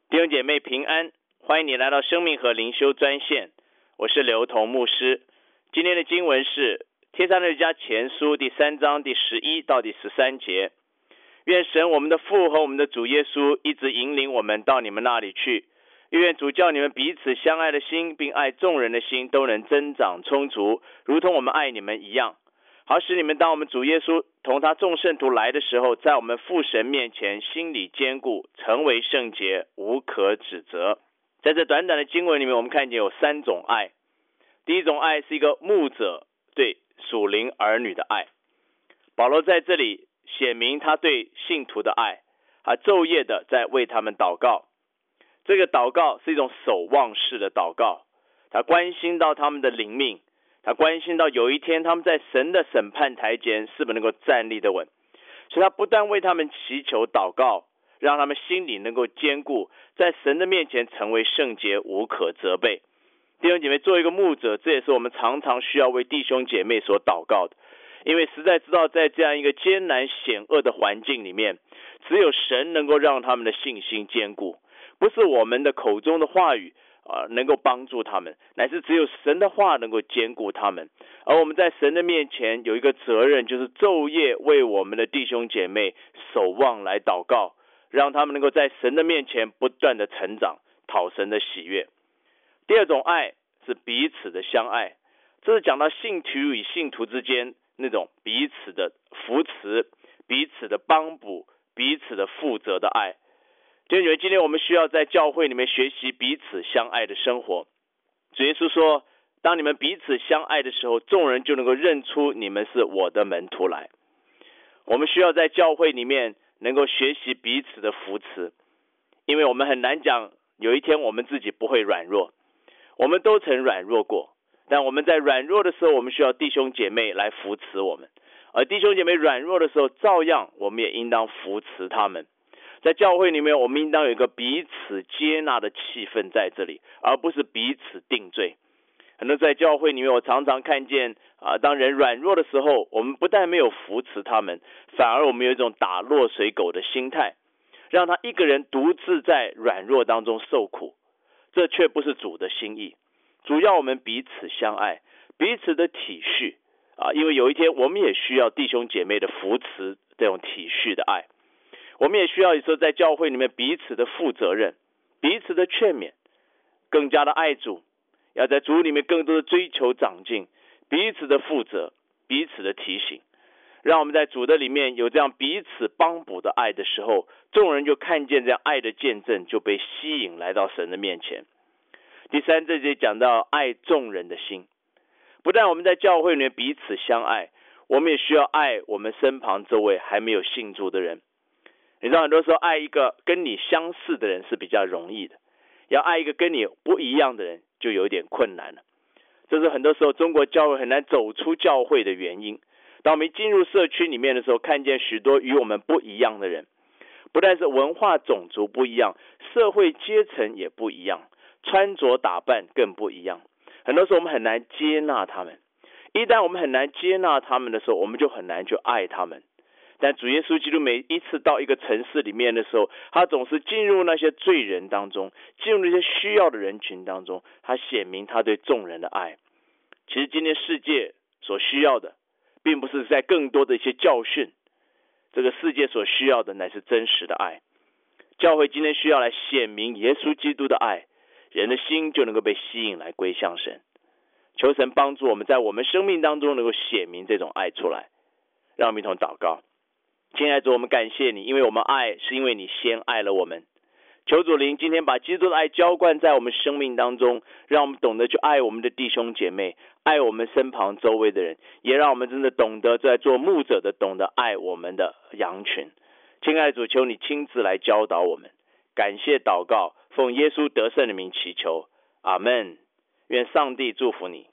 弟兄姐妹平安，欢迎你来到生命和灵修专线，我是刘同牧师。今天的经文是帖撒罗尼迦前书第3章第11到第13节。愿神我们的父和我们的主耶稣一直引领我们到你们那里去，愿主叫你们彼此相爱的心并爱众人的心都能增长充足，如同我们爱你们一样，好使你们当我们主耶稣同他众圣徒来的时候，在我们父神面前心里坚固，成为圣洁，无可指责。在这短短的经文里面，我们看见有3种爱。第一种爱是一个牧者对属灵儿女的爱，保罗在这里显明他对信徒的爱，他昼夜的在为他们祷告。这个祷告是一种守望式的祷告，他关心到他们的灵命，他关心到有一天他们在神的审判台前是否能够站立得稳，所以他不断为他们祈求祷告，让他们心里能够坚固，在神的面前成为圣洁，无可责备。弟兄姐妹，做一个牧者，这也是我们常常需要为弟兄姐妹所祷告的，因为实在知道在这样一个艰难险恶的环境里面，只有神能够让他们的信心坚固，不是我们的口中的话语能够帮助他们，乃是只有神的话能够坚固他们。而我们在神的面前有一个责任，就是昼夜为我们的弟兄姐妹守望来祷告，让他们能够在神的面前不断的成长，讨神的喜悦。第二种爱是彼此的相爱，这是讲到信徒与信徒之间那种彼此的扶持，彼此的帮补，彼此的负责的爱。弟兄姐妹，今天我们需要在教会里面学习彼此相爱的生活。主耶稣说，当你们彼此相爱的时候，众人就能够认出你们是我的门徒来。我们需要在教会里面能够学习彼此的扶持，因为我们很难讲有一天我们自己不会软弱，我们都曾软弱过，但我们在软弱的时候，我们需要弟兄姐妹来扶持我们，而弟兄姐妹软弱的时候，照样我们也应当扶持他们。在教会里面，我们应当有一个彼此接纳的气氛在这里，而不是彼此定罪。很多在教会里面，我常常看见当人软弱的时候，我们不但没有扶持他们，反而我们有一种打落水狗的心态，让他一个人独自在软弱当中受苦，这却不是主的心意。主要我们彼此相爱，彼此的体恤因为有一天我们也需要弟兄姐妹的扶持，这种体恤的爱。我们也需要有时候在教会里面彼此的负责任，彼此的劝勉，更加的爱主，要在主里面更多的追求长进，彼此的负责，彼此的提醒，让我们在主的里面有这样彼此帮补的爱的时候，众人就看见这样爱的见证，就被吸引来到神的面前。第三，这里讲到爱众人的心，不但我们在教会里面彼此相爱，我们也需要爱我们身旁周围还没有信主的人。你知道很多时候爱一个跟你相似的人是比较容易的，要爱一个跟你不一样的人就有点困难了。这是很多时候中国教会很难走出教会的原因。当我们进入社区里面的时候，看见许多与我们不一样的人，不但是文化种族不一样，社会阶层也不一样，穿着打扮更不一样。很多时候我们很难接纳他们，一旦我们很难接纳他们的时候，我们就很难去爱他们。但主耶稣基督每一次到一个城市里面的时候，他总是进入那些罪人当中，进入那些需要的人群当中，他显明他对众人的爱。其实今天世界所需要的并不是在更多的一些教训，这个世界所需要的乃是真实的爱。教会今天需要来显明耶稣基督的爱，人的心就能够被吸引来归向神。求神帮助我们在我们生命当中能够显明这种爱出来。让我们一同祷告。亲爱的主，我们感谢你，因为我们爱是因为你先爱了我们。求主灵今天把基督的爱浇灌在我们生命当中，让我们懂得去爱我们的弟兄姐妹，爱我们身旁周围的人，也让我们真的懂得在做牧者的懂得爱我们的羊群。亲爱的主，求你亲自来教导我们。感谢祷告，奉耶稣得胜的名祈求，阿们。愿上帝祝福你。